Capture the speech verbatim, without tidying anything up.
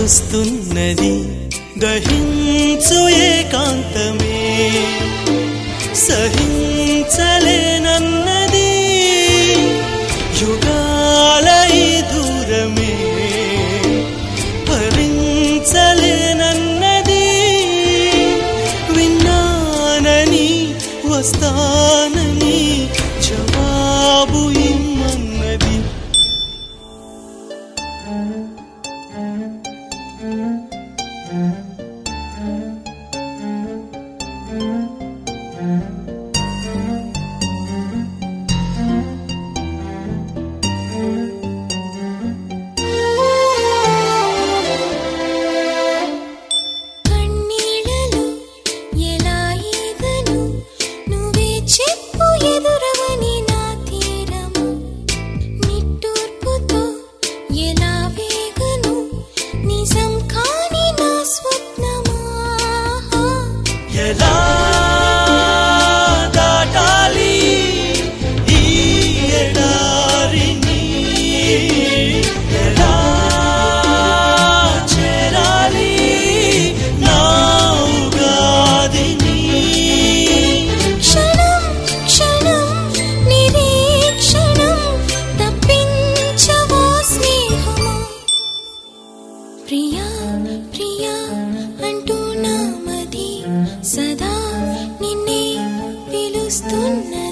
వస్తున్నది దహించు ఏకాంతమే సహించలేనన్నది యుగాల ఈ దూరమే భరించలేనన్నది విన్నానని వస్తానని జవాబు ఇమ్మన్నది ఎలా దాటాలి ఈ ఎడారిని ఎలా చేరాలి నా ఉగాదిని క్షణం క్షణం నిరీక్షణం తప్పించవా స్నేహమా ప్రియా ప్రియా అంటూ నామది సదా నిన్నే పిలుస్తున్న